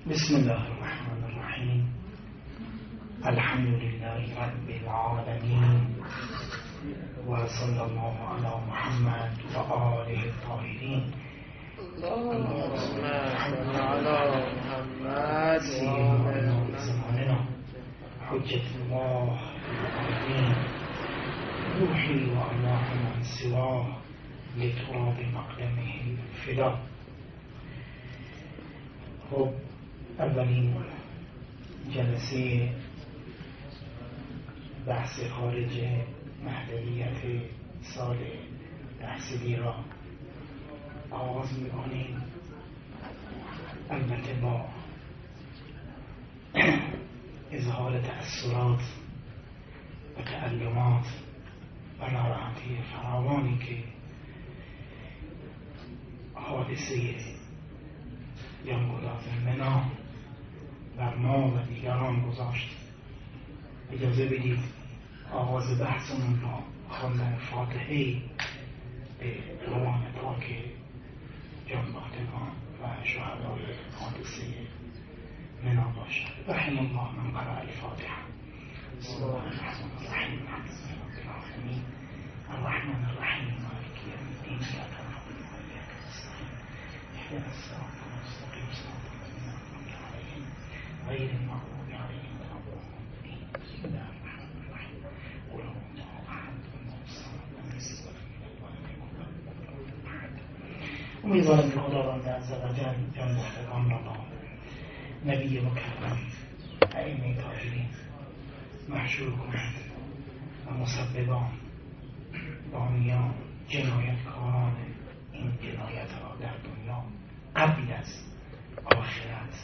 بسم الله الرحمن الرحیم. الحمد لله رب العالمین و صلی الله علی محمد و آله الطاهرین. اللهم صل علی محمد سیدنا زماننا حجة الله العظیم روحی و الله من سواه لتراب مقدمه فدا. خب اولین جلسه بحث خارج محدودیت سال تحصیلی را آغاز می‌کنیم، البته با اظهار تأثرات و تألمات و ناراحتی فراوانی که حادثه جنگ‌گداز منا بر ما و دیگران گذاشت. اجازه بدید آغاز بحثمون را خواندن فاتحه‌ای به روان پاک جانباختگان و شهدای حادثه منا باشد. رحم الله من قرأ الفاتحه. بسم الله الرحمن الرحیم. الحمد لله رب العالمین الرحمن الرحیم مالک یوم الدین ایاک نعبد و ایاک نستعین اهدنا الصراط المستقیم صراط الذین أنعمت عليهم غیر المغضوب عليهم ولا الضالین. بسم الله الرحمن الرحیم. قل هو الله احد الله الصمد لم یلد ولم یولد ولم یکن له کفوا احد. امیدوارم که خداوند عزوجل جانباختگان را با نبی مکرم ائمه طاهرین محشور کند و مسببان بانیان جنایتکاران این جنایت را در دنیا قبل از آخرت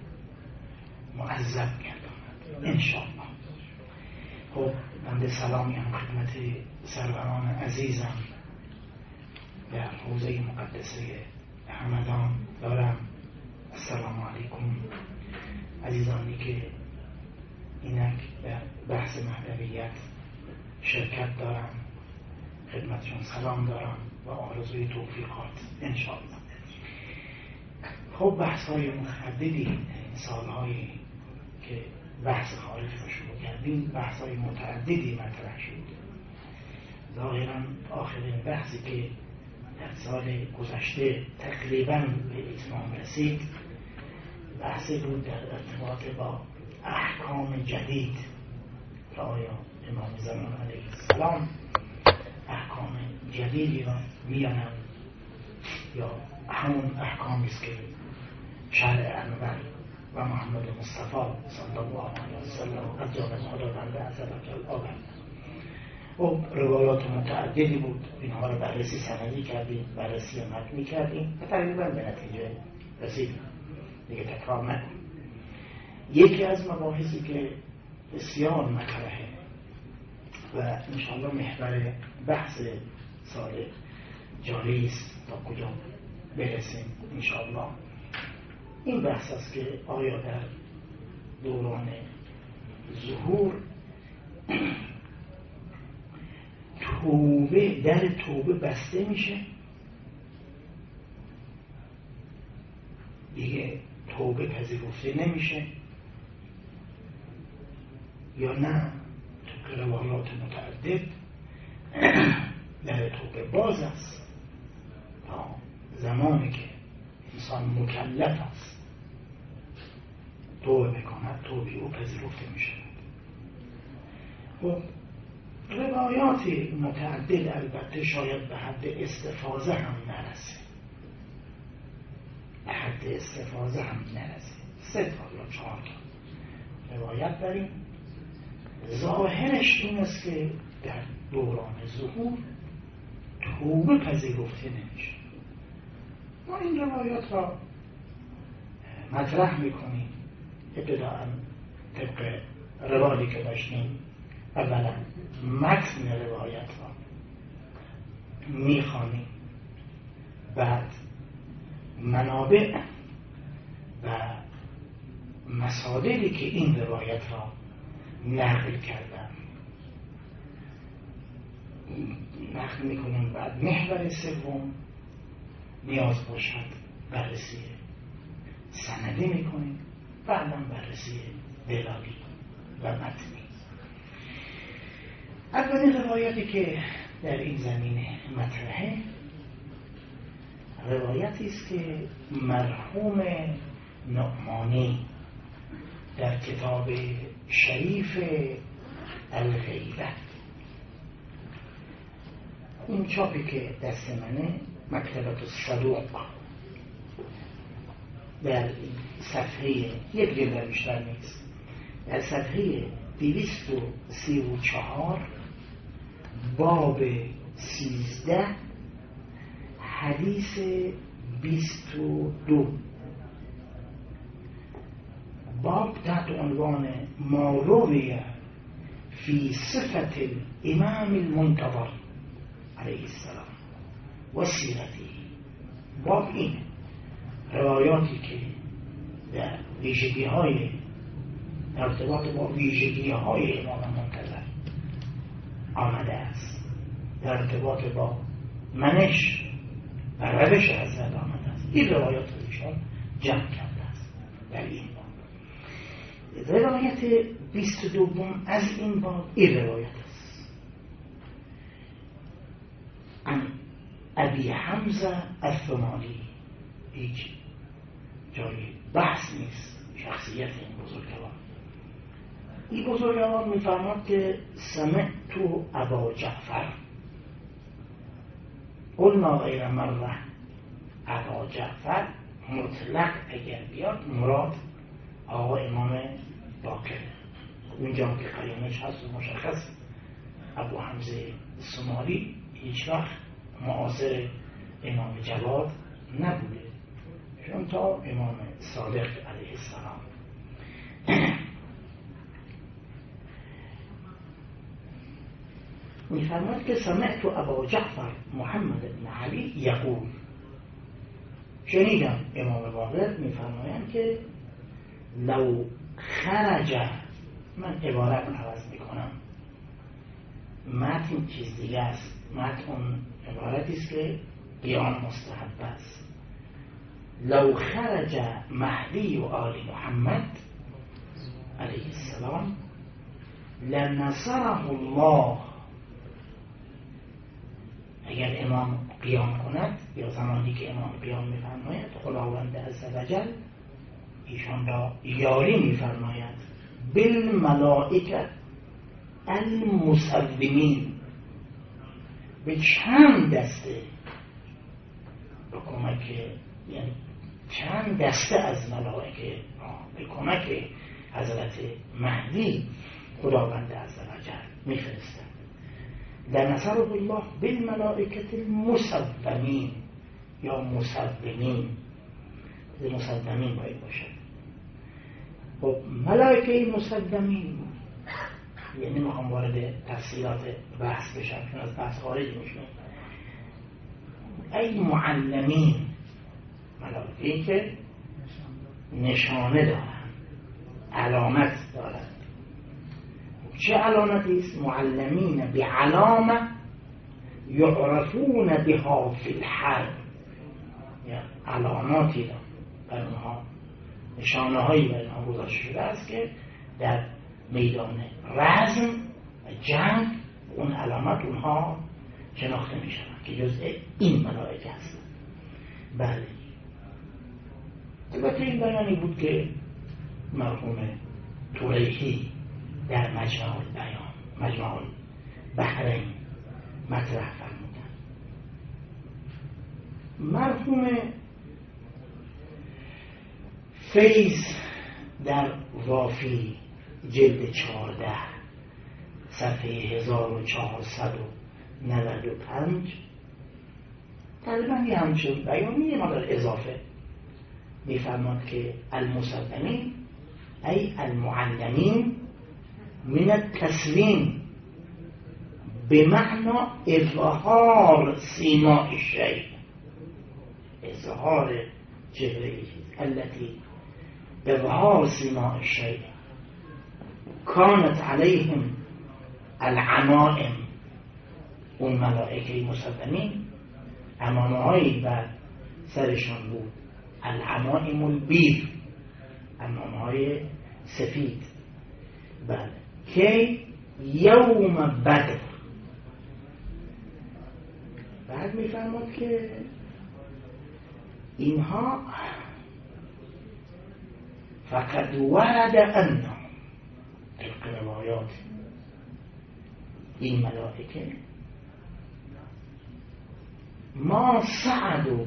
معذب گرداند انشاءالله. خب بنده سلامی هم خدمت سروران عزیزم در حوزه مقدسه همدان دارم. السلام علیکم عزیزانی که اینک در بحث مهدویت شرکت دارم، خدمتشون سلام دارم و آرزوی توفیقات انشاءالله. خب بحث های متعددی این سالهایی که بحث خارج رو شروع کردیم، بحث های متعددی مطرح شد. ظاهرا آخرین بحثی که در سال گذشته تقریبا به اتمام رسید بحثی بود در ارتباط با احکام جدید که آیا امام زمان علیه السلام احکام جدیدی را میانند یا همون احکامی است که شرع انور و محمد مصطفی صلی الله علیه وسلم از جانب خداوند عزوجل آورد. و روایات متعددی بود، اینها را بررسی سندی کردیم، بررسی متنی کردیم و تقریبا به نتیجه رسیدیم. دیگه تکرار نکنیم. یکی از مباحثی که بسیار مطرحه و انشاءالله محور بحث سال جاری است تا کجا برسیم انشاءالله، این بحث است که آیا در دوران ظهور توبه در توبه بسته میشه، دیگه توبه پذیرفته نمیشه، یا نه تو روایات متعدد در توبه باز است تا زمانی که انسان مکلف است توبه بکند توبه او پذیرفته میشه. خب روایات متعدد البته شاید به حد استفاضه هم نرسه، به حد استفاضه هم نرسه. 3 تا یا 4 تا روایت داریم. ظاهرش این است که در دوران ظهور توبه پذیرفته نمیشه. ما این روایات را مطرح میکنیم. ابتداء طبق روالی که داشتیم اولا متن روایت را میخوانیم، بعد منابع و مصادری که این روایت را نقل کردن نقل میکنیم. بعد محور سوم نیاز باشد بررسی سندی میکنیم بعدا بررسی دلالی و متنی. اولین روایتی که در این زمینه مطرحه روایتی است که مرحوم نعمانی در کتاب شریف الغیبه، این چاپی که دست منه، مکتبت الصدوق، در صفحه یک جلد بیشتر نیست، در صفحه 234 باب 13 حدیث 22 باب تحت عنوان ما روی فی صفت الامام المنتظر علیه السلام و سیرتی. باب این روایاتی که در ویژگی های ارتباط با ویژگی های امام منتظر آمده است، در ارتباط با منش و روش حضرت آمده است. این روایات رو ایشان جمع کرده است در این باب. روایت 22 از این باب این روایت است: عن ابی حمزه الثمالی. هیچ جای بحث نیست شخصیت این بزرگوار. این بزرگوار میفرماد که سمعت ابا جعفر، قلنا غیر مره ابا جعفر مطلق اگر بیاد مراد آقا امام باقر، اونجا که قیامش هست و مشخص ابو حمزه الثمالی هیچ وقت معاصر امام جواد نبوده، چون تا امام صادق علیه السلام. میفرماد که سمعت ابا جعفر محمد بن علی یقول، شنیدم امام باقر میفرمایند که لو خرج، من عبارت عوض میکنم، متن چیز دیگه است، متن عبارتی است که قیام مستحب است. لو خرج مهدی و آل محمد علیه السلام لنصره الله. اگر امام قیام کند، یا زمانی که امام قیام میفرماید، خداوند عزوجل ایشان را یاری میفرماید. بالملائکه المسلمین، به چند دسته، به کمک، یعنی چند دسته از ملائکه به کمک حضرت مهدی خداوند عزوجل میفرستد. لنصره الله بالملائکه المسلمین، یا مسلمین، مسلمین باید باشد. خب ملائکه مسلمین، یعنی میخوام وارد تفصیلات بحث بشم چون از بحث خارج میشم. ای معلمین، ملائکه‌ای که نشانه دارند، علامت دارند. چه علامتی است؟ معلمین بعلامه یعرفون بها فی الحرب، یا علاماتی را بر اونها، نشانه هایی بر اونها گذاشته شده است که در میدان رزم و جنگ اون علامت اونها شناخته می شوند که جزء این ملائکه هستند. بله، البته این بیانی بود که مرحوم توریحی در مجمع البیان، مجمع البحرین مطرح فرمودند. مرحوم فیض در وافی جلد 14 صفحه 1495 تقریبا یه همچون بیانی یه مقدار اضافه میفرماد که المسلمین ای المعلمین من التسلیم بمعنى اظهار سیماء الشیء، اظهار چهره التي اظهار سیماء الشیء کانت علیهم العمائم. اون ملائکه مسلمین عمامه هایی بر سرشان بود، العمائم البیر، عمامه ابرهای سفید. بله که یوم بدر. بعد میفرماد که اینها فقد ورد انه طبق روایات این ملائکه ما صعدوا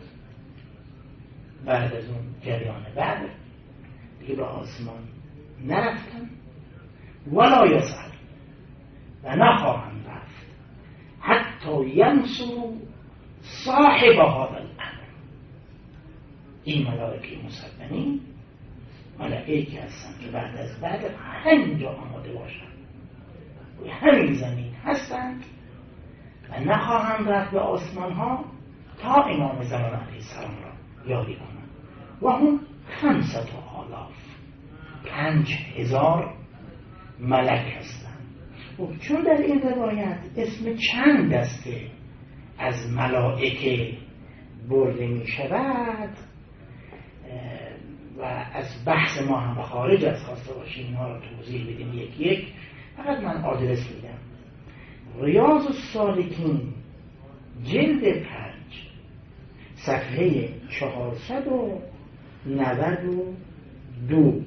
بعد از اون جریان بعد دیگه به آسمان نرفتن ولا یصعد و نخواهند رفت حتی ینصروا صاحب هذا الامر. این ملائکه مسلمین ملائکه هستند که بعد از بعد همینجا آماده باشند و همین زمین هستند و نخواهند رفت به آسمان ها تا امام زمان علیه السلام را یاری کنند. و هم 5,000 5,000 ملک هستند. و چون در این روایت اسم چند دسته از ملائکه برده می شود و از بحث ما هم خارج از خواسته باشیم اینها را توضیح بدیم یک یک، فقط من آدرس میدم. ریاض السالکین جلد 5 صفحه 492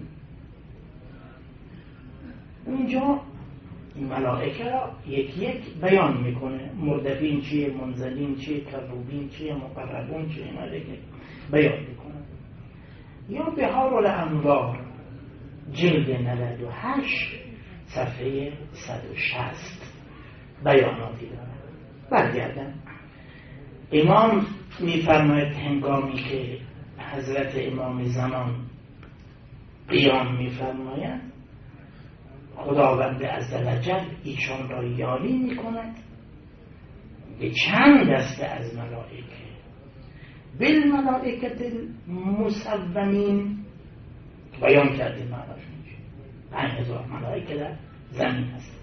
اونجا این ملائکه را یک یک بیان میکنه. مردفین چیه، منزلین چیه، کروبین چیه، مقربون چیه، ملائکه بیان میکنه. یا بهار الانوار جلد 98 صفحه 160 بیاناتی داره. برگردم. امام میفرماید هنگامی که حضرت امام زمان قیام میفرماید خداوند عزوجل ایشان را یاری میکند به چند دسته از ملائکه. بالملائکه المسومین بیان کردیم معناش میشه 5,000 ملائکه در زمین هست.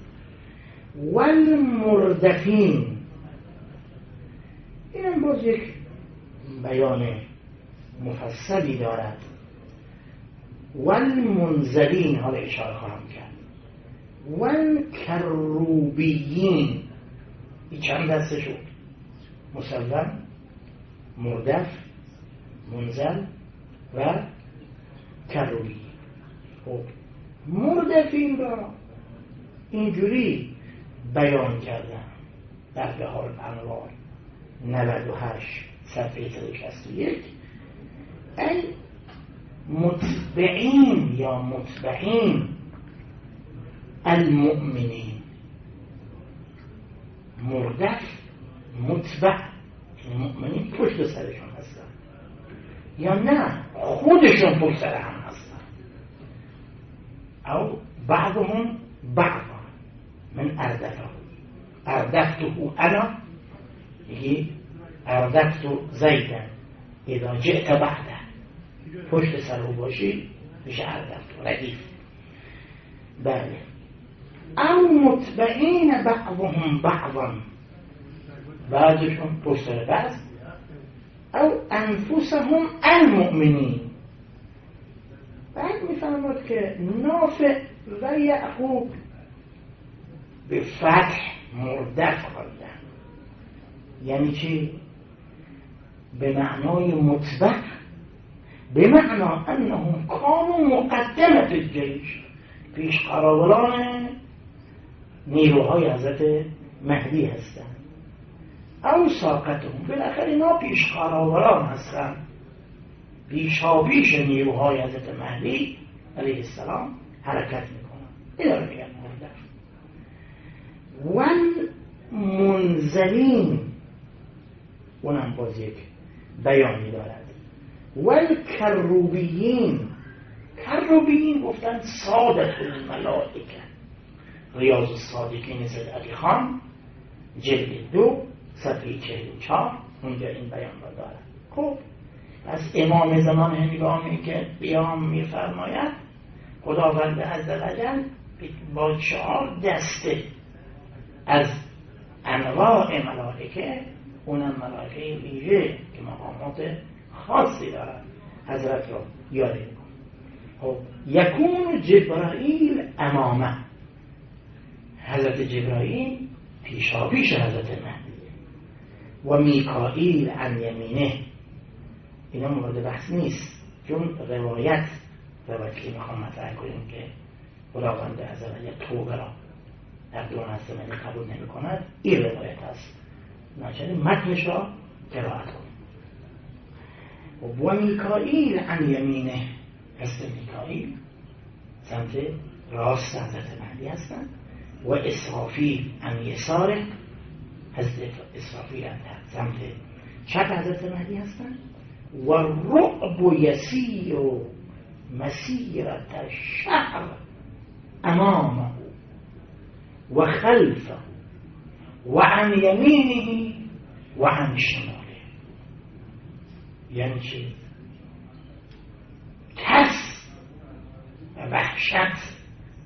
والمردفین این هم باز یک بیان مفصلی دارد. والمنزلین حالا اشاره خواهم کرد. والکروبیین این چند دسته شد؟ مسوم، مردف، منزل و کروبی. خب مردفین را اینجوری بیان کردن در بهار الانوار 98 صفحه 161 ای متبعین یا متبعین المؤمنین. مردف متبع مؤمنین پشت سرشون هستن یا نه خودشون پشت سر هم هستن. او بعضهم بعضا من اردفته انا یکی اردفت زیدا اذا جئت بعده پشت سر او باشی میشه اردفت ردیف. بله. او متبعین بعضهم بعضا بعضشون پشت سر بعض. او انفسهم المؤمنین. بعد میفهمد که نافع و یعقوب به فتح مردف خوردن. یعنی چی؟ به معنای متبع، به معنا انهم کانوا مقدمه الجیش، پیش قراولان نیروهای حضرت مهدی هستند. او ساقتهم بالاخره اینا پیش قراولان هستند، پیشاپیش نیروهای حضرت مهدی علیه السلام حرکت میکنن. این رو میگن مردف. والمنزلین اونم باز یک بیانی دارد. والکروبیین، کروبیین گفتن سادت الملائکه. ریاض الصادقین سید علی خان جلد 2 صفحه 44 اونجا این بیان را دارد. خب از امام زمان هنگامی که قیام می‌فرماید خداوند عزوجل با 4 دسته از انواع ملائکه، اونم ملائکه ویژه که مقامات خاصی دارن، حضرت را یاری می‌کنه. یکون جبرائیل امامه، حضرت جبرائیل پیشاپیش حضرت مهدی و میکائیل عن یمینه. اینا مورد بحث نیست، چون روایت که میخوام مطرح کنیم که خداوند عزوجل توبه را در دو نزد قبول نمی کند، این روایت هست، ناچنین متنش را قرائت کنیم. و میکائیل عن یمینه، حضرت میکائیل سمت راست حضرت مهدی هستند. و اسرافیل عن یساره، حضرت اسرافیل سمت چپ حضرت مهدی هستند. و رعب یسیر مسیرت الشهر امامه و خلفه و عن یمینه و عن شماله. یعنی چی؟ ترس و وحشت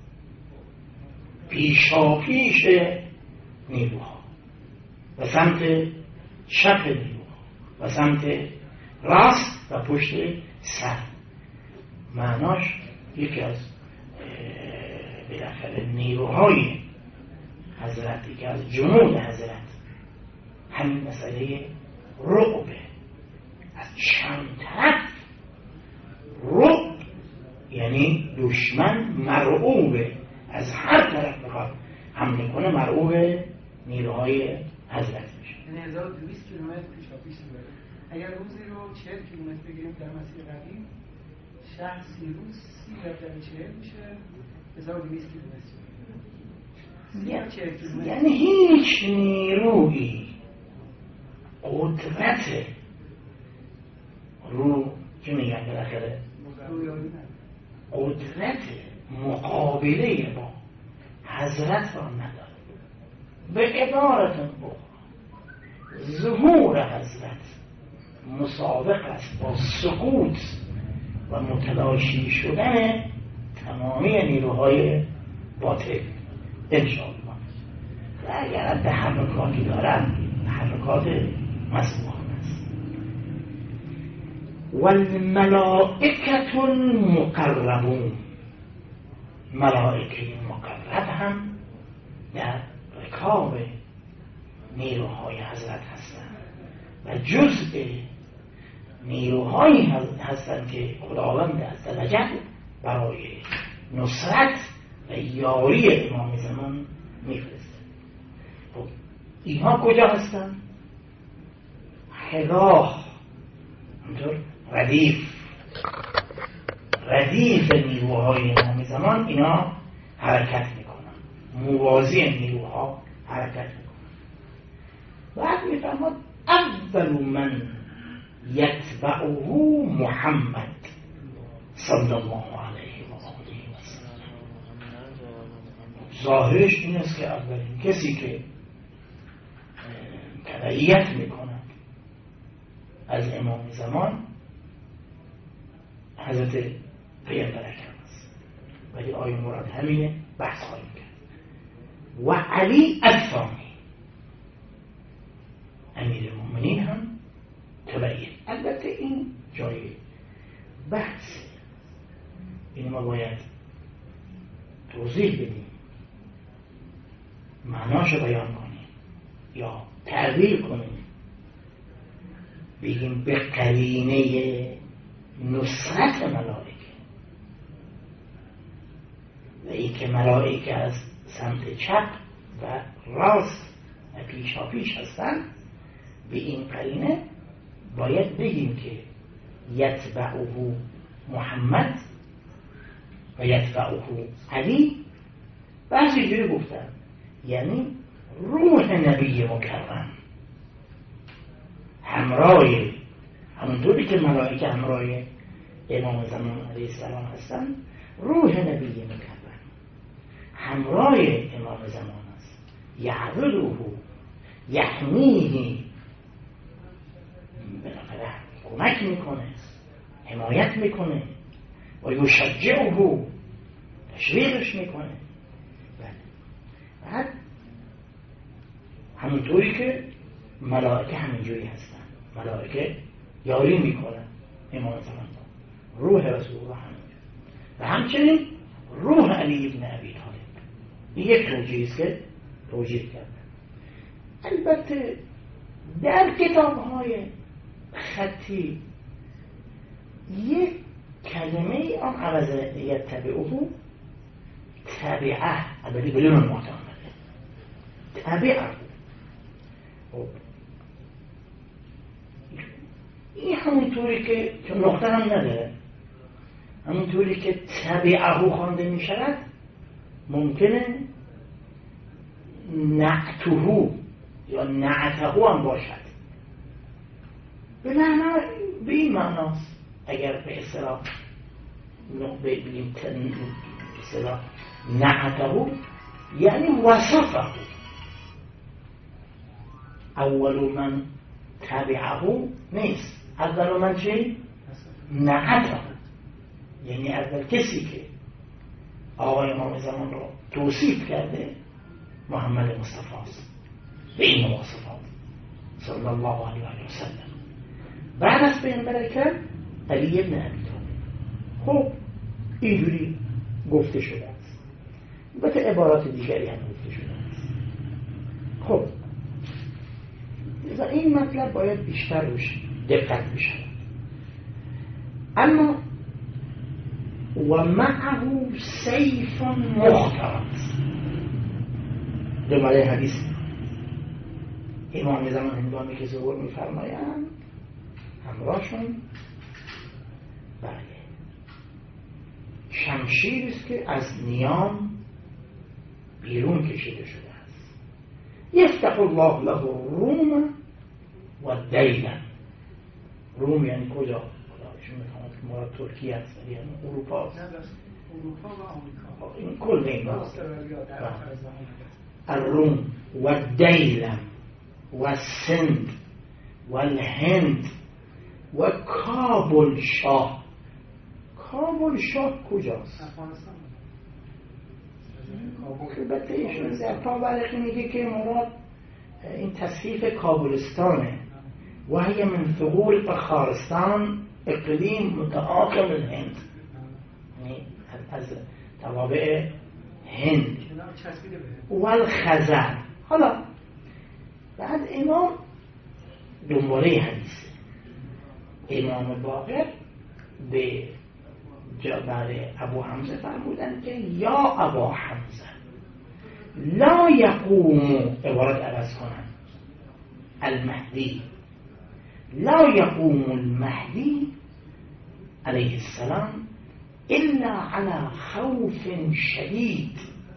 پیشاپیش نیروها و سمت چپ نیروها و سمت راست و پشت سر. معناش یکی از بالاخره نیروهای حضرت، یکی از جنود حضرت همین مسئله رعبه، از چند طرف. رعب یعنی دشمن مرعوبه، از هر طرف میخواد حمله کنه، مرعوب نیروهای حضرت میشه. یعنی 1200 کیلومتر پیشاپیش میبره. اگر روزی رو 40 کیلومتر بگیریم در مسیر قدیم، شهر 30 روز 30 در 40 میشه 1200 کیلومتر. یعنی هیچ نیروی قدرت رو که میگن بالاخره قدرت مقابله با حضرت را نداره. به عبارت بخور ظهور حضرت مسابق است با سقوط و متلاشی شدن تمامی نیروهای باطل انشاءالله. و اگر تحرکاتی دارن تحرکات مسبوقانه است. والملائکة المقربون، ملائکه مقرب هم در رکاب نیروهای حضرت هستند و جزء نیروهایی هستند که خداوند عزوجل برای نصرت و یاری امام زمان میفرسته. خب اینها کجا هستند؟ حراه، همونطور ردیف نیروهای امام زمان اینا حرکت میکنن، موازی نیروها حرکت میکنن. بعد میفرماد اول من یتبعه محمد صلی الله علیه و آله و سلم. ظاهرش این است که اولین کسی که تبعیت میکند از امام زمان حضرت پیغمبر اکرم است، ولی آیه مراد همینه، بحث خواهیم کرد. و علی الثانی، امیر المؤمنین هم تبعیت. البته این جای بحث، این ما باید توضیح بدیم، معناشو بیان کنیم یا تعبیر کنیم، بگیم به قرینه نصرت ملائکه و این که ملائکه از سمت چپ و راست و پیشاپیش هستند، به این قرینه باید بگیم که یتبعه محمد و یتبعه علی. بعضی جوری گفتن یعنی روح نبی مکرم همراه، همونطوری که ملائکه همراه امام زمان علیه السلام هستن، روح نبی مکرم همراه امام زمان است. یعذره یحمیه، بالاخره کمک میکنه، حمایت میکنه و یشجعه، تشویقش میکنه. بعد همونطوری که ملائکه همینجوری هستن، ملائکه یاری میکنن امام زمان، روح رسول الله همینجوری. و همچنین روح علی بن ابی طالب. یک توجیه است که توجیه کرد. البته در کتاب‌های خطی یک کلمه آن عوض یتبعه تبعه البته بدون نقطه آمده تبعه. این همونطوری که نقطه هم نداره، همونطوری که تبعه خوانده می شود ممکنه نعته یا نعته هم باشد. به این معناست اگر به اصطلاح بگیم اصطلاح نعته یعنی وصفه. اول من تبعه نیست، اول من چی؟ نعته، یعنی اول کسی که آقای امام زمان رو توصیف کرده محمد مصطفی است به این مواصفات صلی الله علیه و سلم. بعد از پیامبر اکرم علی بن ابی طالب. خب اینجوری گفته شده است، البته عبارات دیگری هم گفته شده است. خب این مطلب باید بیشتر روش دقت بشه. اما و معه سیف مخترط، دوباره حدیث امام زمان هنگامی که ظهور می‌فرمایند همراهشون بله شمشیر است که از نیام بیرون کشیده شده است. یفتح الله له روم و دیلن. روم یعنی کجا؟ خدایشون می‌خواهد که مراد ترکیه است، یعنی اروپا است. اروپا و آمریکا این کل این است. در الروم و دیلن و سند و الهند و کابل شاه. کابل شاه کجاست؟ افغانستان. البته ایشون زرپا برقی میگه که مراد این تصحیف کابلستانه و هی من ثغور بخارستان اقلیم متعاقب الهند، یعنی از توابع هند و الخزر. حالا بعد امام دنباله حدیثه امام باقر به برای ابو حمزه فرمودن که یا ابا حمزه لا یقوم، عبارت عوض کنن، المهدی لا یقوم المهدی علیه السلام الا على خوف شدید.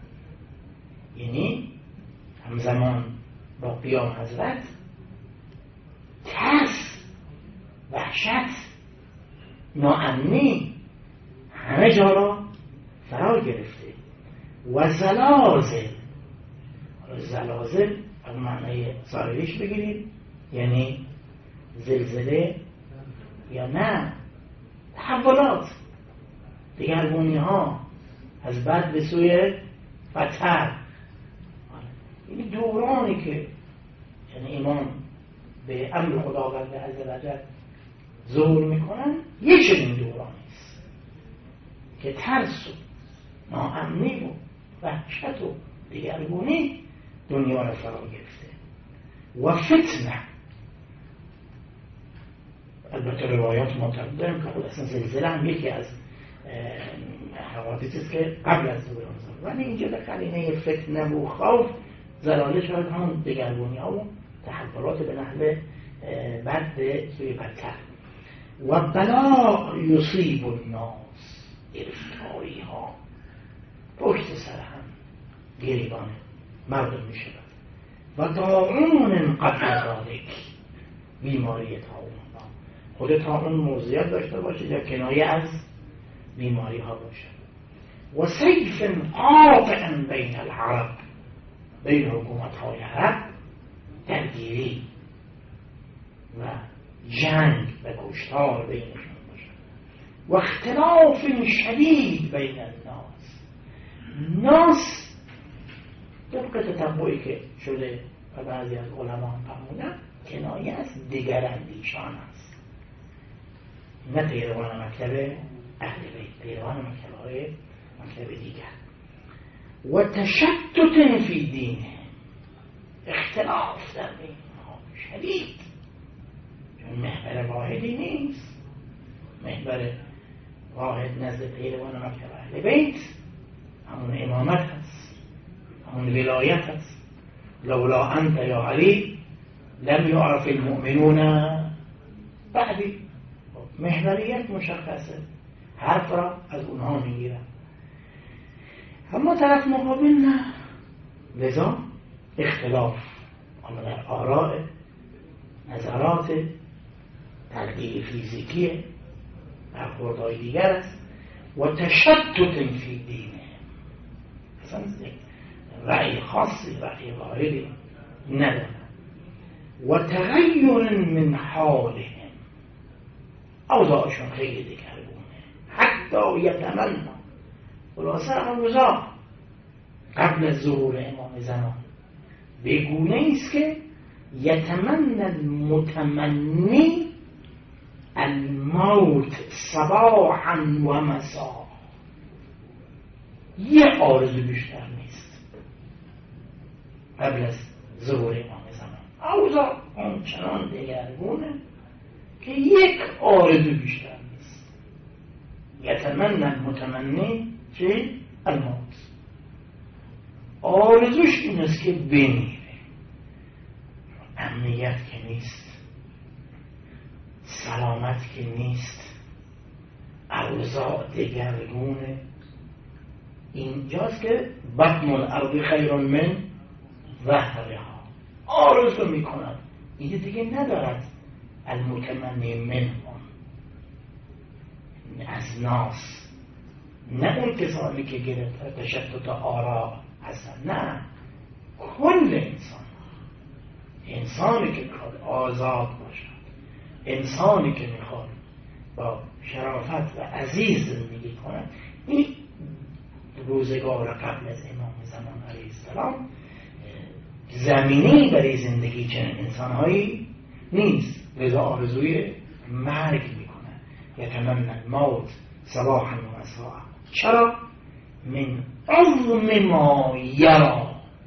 یعنی همزمان با قیام حضرت ترس، وحشت، ناامنی همه جا را فرا گرفته و زلازل. زلازل از معنی ظاهریش بگیرید یعنی زلزله یا نه تحولات، دگرگونی ها از بد به سوی بدتر. این دورانی که یعنی امام به امر خداوند عزوجل ظهور میکنن یک چنین دورانی است که ترس و ناامنی و وحشت و دگرگونی دنیا را فرا گرفته و فتنه. البته روایات معتقد داریم که خود اصلا زلزله هم یکی از حوادثی است که قبل از ظهور آن، ولی اینجا به قرینه فتنه و خوف زلازل شاید همون دگرگونی ها و تحولات به نحو بد به سوی بدتر. و بلا یصیب الناس، گرفتاری ها پشت سر هم گریبان مردم می شود. و طاعون قبل ذالک، بیماری طاعون. خود طاعون موضوعیت داشته باشه یا کنایه از بیماری ها باشه. و سیف قاطع بین العرب، بین حکومت های عرب درگیری و جنگ و کشتار بینشون باشه. و اختلاف شدید بین ناس طبق تتبعی که شده و بعضی از علما هم فرمودن کنایه از دگراندیشان است، نه پیروان مکتب اهل بیت، پیروان مکتب های برای مطلب دیگر. و تشتت فی دینه، اختلاف در بین ها شدید، چون محور واحدی نیست. محور واحد نزد پیروان مکتب اهل بیت همون امامت هست، همون ولایت هست. لولا انت یا علی لم یعرف المؤمنون بعدی. محوریت مشخصه، حرف را از اونها میگیرن. اما طرف مقابل نه. لذا اختلاف اما در آراء، نظرات، تغییر فیزیکی برخوردهای دیگر است. و تشتت فی دینه، اصلا رأی خاصی، رأی واحدی ندارن. و تغییر من حالهم، اوضاعشون خیلی دگرگونه. حتی یتمنى، خلاصه اوضاع قبل از ظهور امام زمان بگونه است که یتمنى المتمنی الموت صباحا و مساء. یه آرزو بیشتر نیست قبل از ظهور امام زمان. اوضاع آنچنان دگرگونه که یک آرزو بیشتر نیست. یتمنى المتمنی چه؟ الموت. آرزوش این است که بمیره. امنیت که نیست، سلامت که نیست، اوضاع دگرگونه. اینجاست که بطن الارض خیر من ظهرها. آرزو میکنند، اینجا دیگه ندارد المتمنی منهم از ناس، نه اون کسانی که گرفته تشتت آراء هستن، نه کل انسانی که میخواد آزاد باشد، انسانی که میخواد با شرافت و عزیز زندگی کند. این روزگار قبل از امام زمان علیه السلام زمینی برای زندگی چنین انسانهایی نیست. لذا آرزوی مرگ میکنه. یتمنى الموت صباحا و مساء. چرا؟ من عظم ما یرا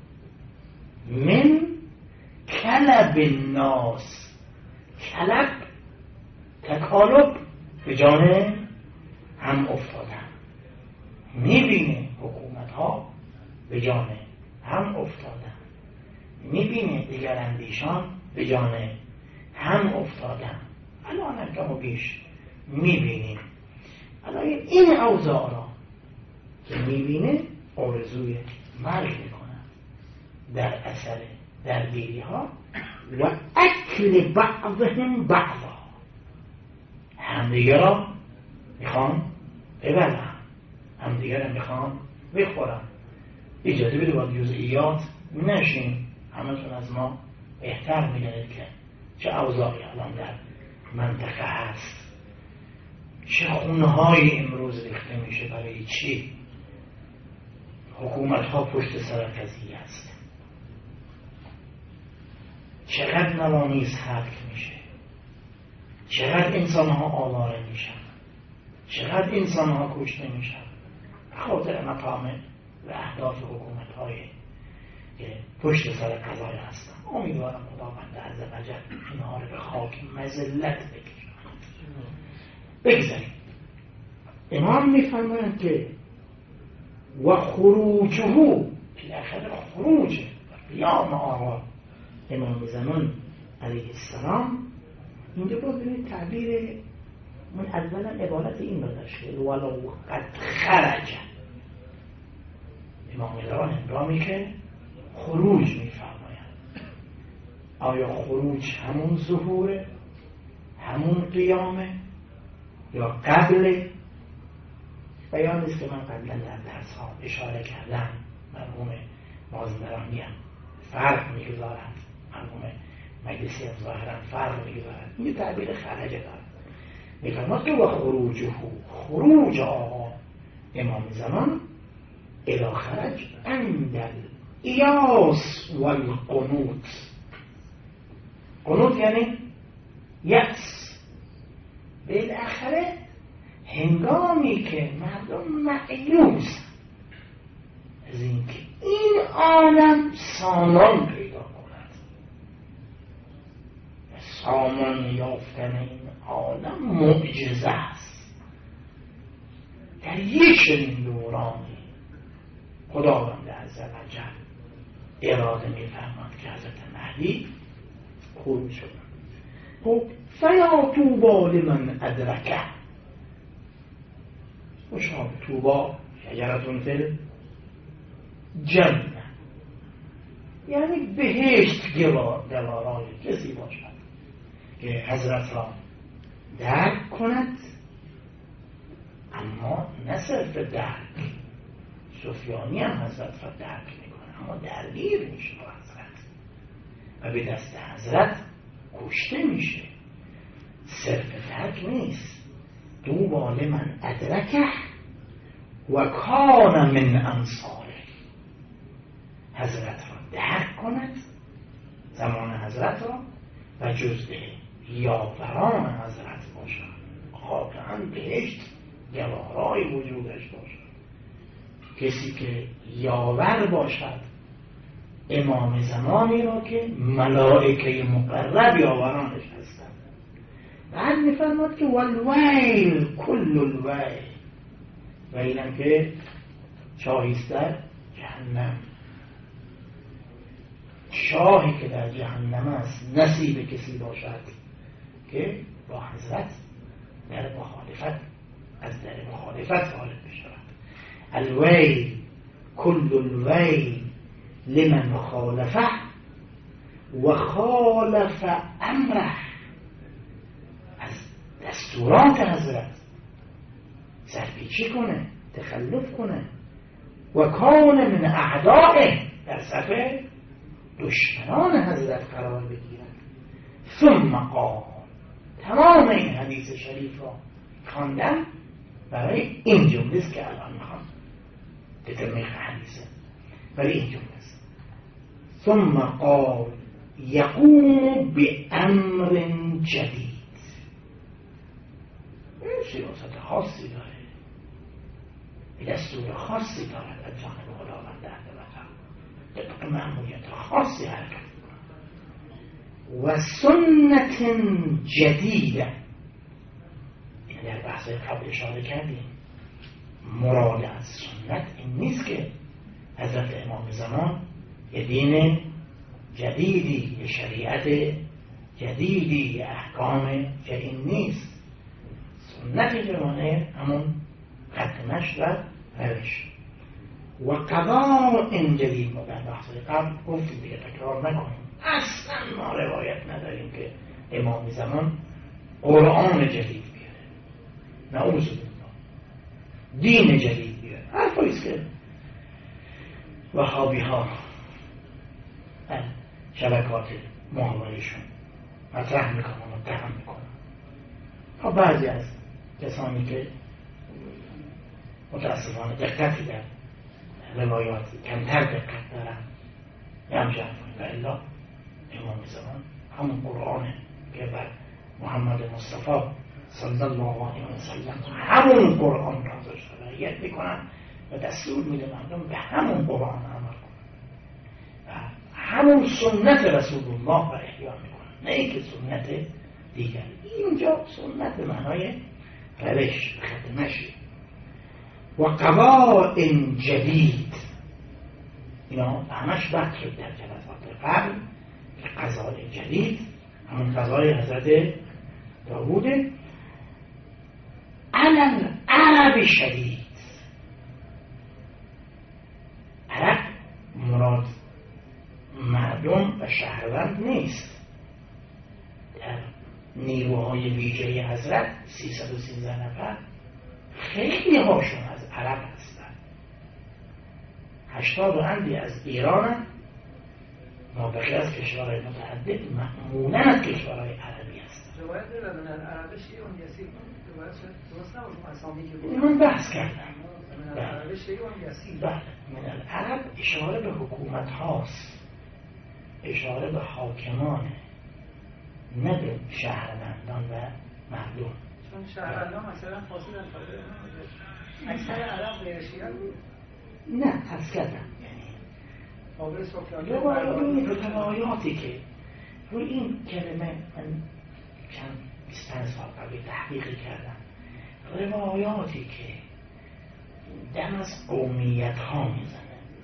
من کلب الناس. کلب تکالب به جان هم افتادن. میبینه حکومت ها به جان هم افتادن، میبینه دیگر اندیشان به جان هم افتادن. الان هم کم و بیش میبینیم. الان این اوضاع را که میبینه آرزوی مرگ میکنن در اثر درگیری ها و اکل بعضهم بعضا. همدیگه را میخوان ببلن، همدیگه را میخوان بخورن. اجازه بده باید جزئیات نشین. همتون از ما بهتر میدونید که چه اوضاعی الان در منطقه هست، چه خونهایی امروز ریخته میشه. برای چی؟ حکومت ها پشت سر قضیه هست. چقدر نوانیز حرک میشه، چقدر انسان ها آواره میشن، چقدر انسان ها کشته میشن خاطر مطامع و اهداف حکومت های که پشت سر قضای هستن. امیدوارم خداوند عزوجل اینها رو به خاک مذلت بگذاریم. امام میفرمایند که و خروجه، بالاخره خروج قیام آقا امام زمان علیه السلام. اینجا باید ببینید تعبیر من اولا عبارت این بداشته ولو قد خرج. امام زمان هنگامی که خروج میفرمایند، آیا خروج همون ظهوره، همون قیامه، یا قبل؟ بیان است که من قبلا در درس ها اشاره کردم. مرحوم مازندرانی هم فرق میگذارند، مرحوم مجلسی هم ظاهرا فرق میگذارند. این تعبیر خرجه دارد. میفرماد که و خروجه، خروج آقا امام زمان الی خرج عند الایاس والقنوط. قنوط یعنی یأس. بالاخره هنگامی که مردم مایوس از اینکه این عالم سامان پیدا کند، سامان یافتن این عالم معجزه است، در یک چنین دورانی خداوند عزوجل اراده می‌فرماید که حضرت مهدی خروج شد. خب فیا طوبی لمن ادرکه، خوشا طوبی شجرة فی جنه، یعنی بهشت گوارای کسی باشد که حضرت را درک کند، اما نه صرف درک، سفیانی هم حضرت را درک میکنه اما درگیر میشه با حضرت و به دست حضرت کشته میشه. صرف درک نیست. طوبی لمن ادرکه و کان من انصاره، حضرت را درک کند، زمان حضرت را، و جزء یاوران حضرت باشد، واقعا بهشت گوارای وجودش باشد. کسی که یاور باشد امام زمانی را که ملائکه مقرب یاورانش هستند. بعد میفرماد که والویل کل الویل، ویلم که شاهیست در جهنم، شاهی که در جهنم است نصیب کسی باشد که با حضرت در مخالفت، از در مخالفت خارج بشود. الویل کل الویل لمن خالفه و خالف امره، از دستورات حضرت سرپیچی کنه، تخلف کنه. و کان من اعدائه، در صف دشمنان حضرت قرار بگیرد. ثم قال، تمام این حدیث شریف را خواندم برای این جمله است که الان میخوام تطمیق حدیثه، برای این جمله است. ثم قال یقوم بامر جدید، سیاست خاصی داره، دستور خاصی دارد از جانب خداوند عزوجل، طبق مأموریت خاصی حرکت می‌کند. و سنت جدیده، این در بحث قبل اشاره کردیم، مراد از سنت این نیست که حضرت امام زمان یه دین جدیدی، یه شریعت جدیدی، یه احکام جدید نیست. سنت جوانه همون ختمش و روش. و قضاء جدید، ما در بحث قبل گفتیم دیگه تکرار نکنیم، اصلا ما روایت نداریم که امام زمان قرآن جدید بیاره، نعوذ بالله، دین جدید بیاره. حرفاییست که وهابی ها شبکات محاورشون مطرح میکنن و متهم میکنن. خب بعضی از کسانی که متاسفانه دقتی در روایات کمتر دقت دارن همچه و الا امام زمان همون قرآنه که بر محمد مصطفی صلی الله علیه و سلم همون قرآن را ازش رعایت میکنن و دستور میده مردم به همون قرآن عمل کنن و همون سنت رسول الله را احیا میکنن، نه اینکه سنت دیگر. اینجا سنت به معنای روش ختمشی. و قضاء جدید، اینا همش بحث شد در جلسات قبل که قضاء جدید همون قضای حضرت داوود. علم عرب شدید، عرب مراد مردم و شهروند نیست. در نیروهای ویژه حضرت 313 نفر خیلی هاشون از عرب هستن، 80 اندی از ایران، ما بخیر از کشورهای متعدد معمولا از کشورهای عربی هستن. روایت داره من عرب شیعون یسیر، روایت درست نبود اسامی که بود من بحث کردم. من عرب شیعون یسیر، بله، من العرب اشاره به حکومت هاست، اشاره به حاکمانه، نه به شهروندان و مردم. چون شهروندان مثلا فاسد انتخابه اکثر عرب غیر شیعه نه تسکتن، یعنی قابل سفرانی روایاتی که روی این کلمه من چند 25 سال قبل تحقیق کردم، روایاتی که دم از قومیت ها میزنه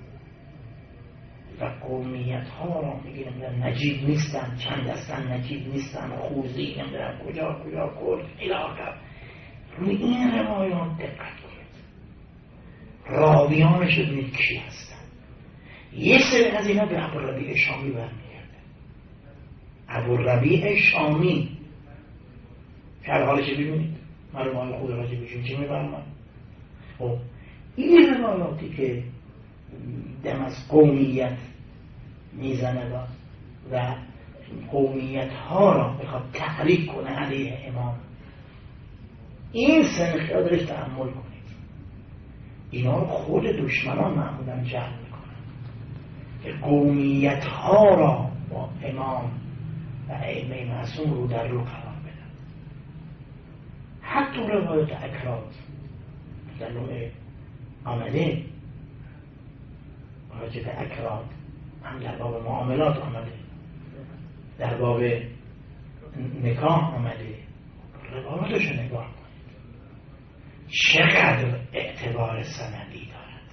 و قومیت ها را میگیرن نجیب نیستن، چند هستن نجیب نیستن، خوزی نمیدونم کجا کرد الاخر. روی این روایات دقت کنید، راویانش ببینید کی هستن. یه سری از اینا به ابوالربیع شامی برمیگرده. ابوالربیع شامی شرح حالش ببینید، معلومه های خود راجع بشون چی میفرماید. خب این روایاتی که دم از قومیت میزنه و قومیت ها را بخواد تحریک کنه علیه امام، این سنخیات درش تحمل کنید. اینا رو خود دشمنان معمولا جمع میکنن که قومیت ها را با امام و ائمه معصوم رو در رو قرار بدن. حتی روایت اکراد در نوع آمده، راجع به اکراد هم در باب معاملات آمده، در باب نکاح آمده. روایاتش رو نگاه کنید چقدر اعتبار سندی دارد.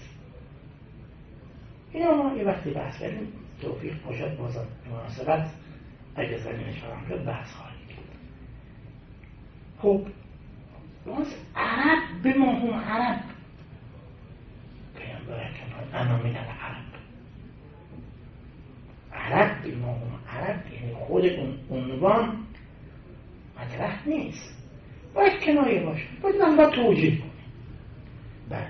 اینا ما یه وقتی بحث کردیم، توفیق باشد بازم مناسبت اگه زمینش فراهم شد بحث خواهیم کرد. خب باز عرب به ما هم عرب پیامبر اکرم انا من العرب، عرب به ما هم عرب، یعنی خود اون عنوان مطرح نیست، باید کنایه باشه، باید توجیه کنیم. بله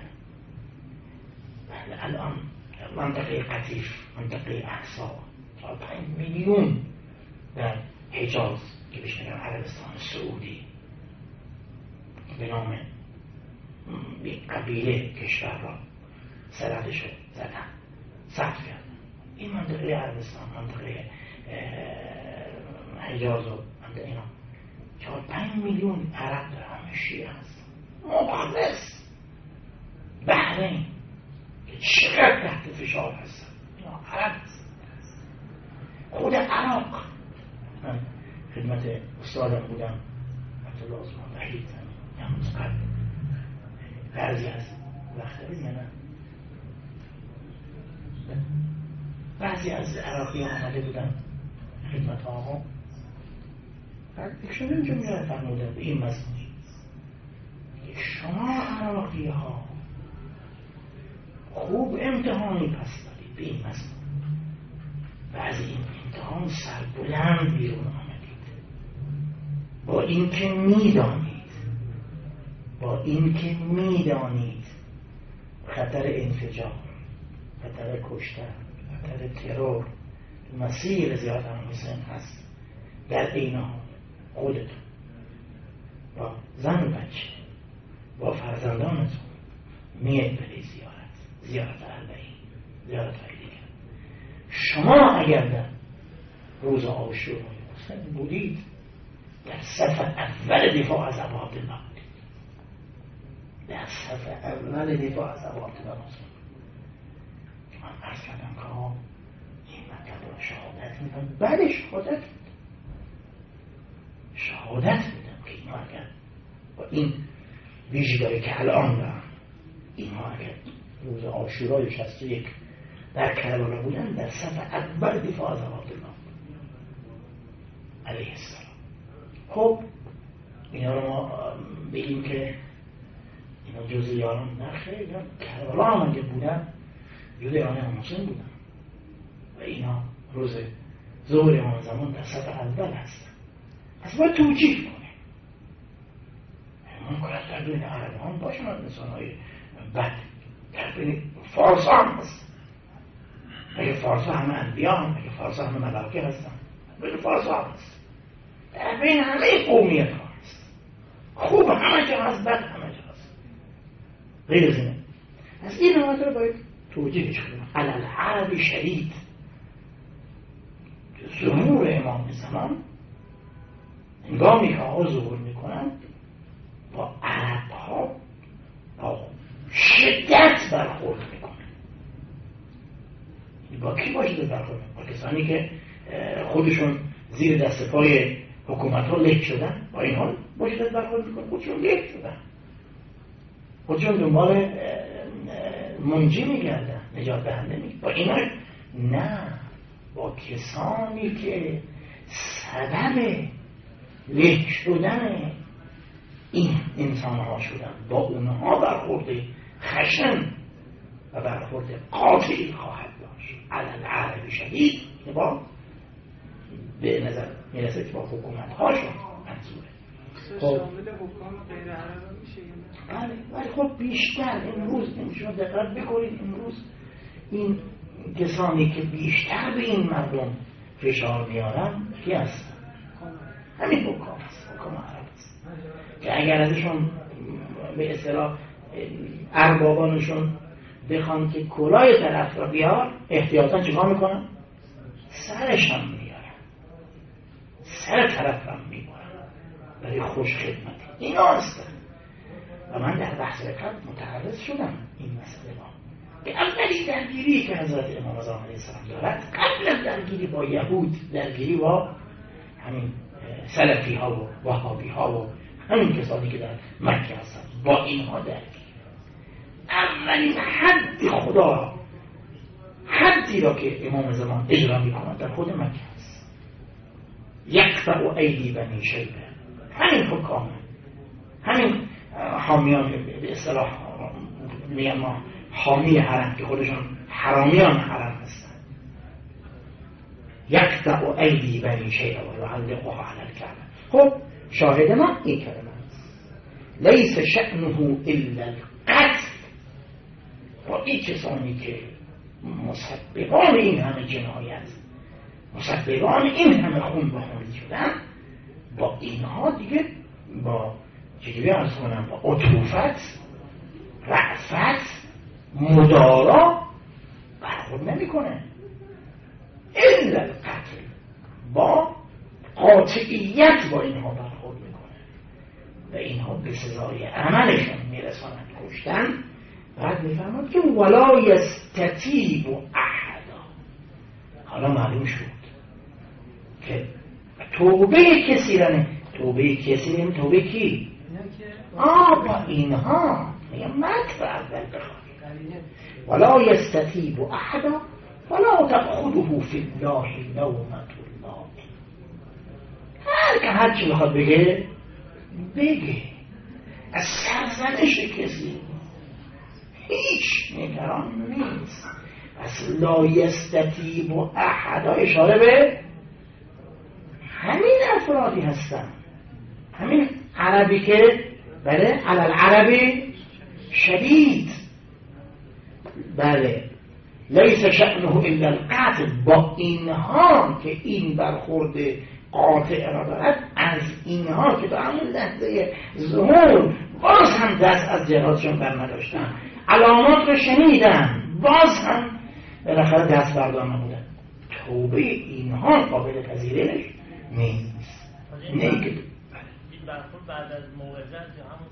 الان منطقه قطیف، منطقه احسا 5 میلیون در حجاز که بهش میگن عربستان سعودی به نام یک قبیله کشور را سرحدش رو زدن، ثبت کردن. این منطقه عربستان، منطقه حجاز و منطقه اینا 4-5 میلیون عرب در همه شیعه هست. مخلص بحرین که چقدر تحت فشار هستن، اینا عرب هستن. خود عراق، من خدمت استادم بودم عبدالله عثمان وحید، یعنی قبل بعضی از وقت بعضی از عراقی ها آمده بودن خدمت آقا، ایشون اینجا میگه فرمودن به این مضمون که شما عراقی ها خوب امتحانی پس دارید به این مضمون و از این امتحان سربلند بیرون آمدید، با اینکه میدانید خطر انفجار، خطر کشتن، خطر ترور مسیر زیاد حسین هست. در این حال خودتون با زن و بچه با فرزندانتون میاد برای زیارت اربعین، زیارت های دیگر. شما اگر در روز عاشورای حسین بودید، در صف اول دفاع از ابوعبدالله بودید، در صف اول دفاع از ابوعبدالله بودید. من عرض کردم که این مطلب رو شهادت میدم، بعد شهادت میدم که اینها اگر با این ویژگی که الان دارم، اینها اگر روز عاشورای 61 در کربلا بودن، در صف اول دفاع از ابوعبدالله علیه السلام. خب اینا رو ما بگیم که اینا جزء یاران نخیر، کربلا هم اگه بودن جزء یاران امام حسین بودن و اینا روز ظهر امام زمان در صف اول هستن. پس باید توجیه کنیم. ممکنه در بین عربان باشن انسان‌های بد، در بین فارس هم هست. اگه فارس همه انبیا هم، اگه فارس همه ملائکه هستن، بین فارس هم هست. در بین همه قومیت ها هست. خوب همه جا هست، بد همه جا هست. غیر از اینه. از این روایت رو باید توجیهش کنیم. علل عربی شدید، ظهور امام زمان هنگامی که آقا ظهور میکنن شدت برخورد میکنه. با کی باشه برخورد؟ با کسانی که خودشون زیر دست پای حکومت ها له شدن، با این حال باشه برخورد میکنه، خودشون له شدن، خودشون دنبال منجی میگردن، نجات دهنده میگردن. با اینا نه، با کسانی که سبب له شدن این انسان ها شدن، با اونها برخورد خشن و برخورد قاطعی خواهد داشت. علل عربی شدید که با به نظر میرسه که با حکومت هاشون منظوره. شامل حکام غیر عرب میشه؟ بله، ولی خب بیشتر امروز شما دقت بکنید، امروز این کسانی که بیشتر به این مردم فشار میارن کی هستن؟ همین حکام هست، حکام عرب هست که اگر ازشون به اصطلاح اربابانشون بخوان که کلاه طرف را بیار، احتیاطاً چیکار میکنن؟ سرش هم میارن، سر طرف هم میبارن برای خوش خدمتی. اینا هستن. و من در بحث قبل متعرض شدم این مسئله را که اولی درگیری که حضرت امام رضا علیه السلام دارد قبل از درگیری با یهود، درگیری با همین سلفی ها و وهابی ها و همین کسانی که در مکه هستند، با اینها درگیری. اولین حد خدا، حدی را که امام زمان اجرا می‌کند در خود مکه است. یقطع ایدی بنی شیبه، همین حکامه، همین حامیان، به اصطلاح میگن ما حامی حرم که خودشون حرامیان حرم هستن. یقطع ایدی بنی شیبه و یعلقها علی الکعبه. خب شاهد ما این کلمه است، لیس شأنه الا القتل. با این کسانی که مسببان این همه جنایت، مسببان این همه خون به خون شدن، با اینها دیگه با چجوری عرض کنم، با عطوفت، رأفت، مدارا برخورد نمیکنه. الا القتل، با قاطعیت با اینها برخورد میکنه و اینها به سزای عملشون میرسانند، کشتن. بعد میفهمد که ولا یستتیب احدا. حالا معلوم شد که توبه کسی رنه، توبه کسی رنه، توبه کی؟ با اینها میگه مطلب اول بخواهی ولا یستتیب احدا ولا تأخذه فی الله لومة الله. هر چی میخواد بگه از سرزنش کسی هیچ نگران نیست. پس لا یستتیب احدا اشاره به همین افرادی هستن، همین عربی که بله علل عربی شدید، بله لیس شأنه الا القتل. با اینها که این برخورد قاطع را دارد، از اینها که در همون لحظه ظهور باز هم دست از جهادشون بر نداشتن، علامات رو شنیدن، باز هم بالاخره دست بردار نبودن، توبه اینها قابل پذیرش نیست. نه که این برخورد بعد از موعظه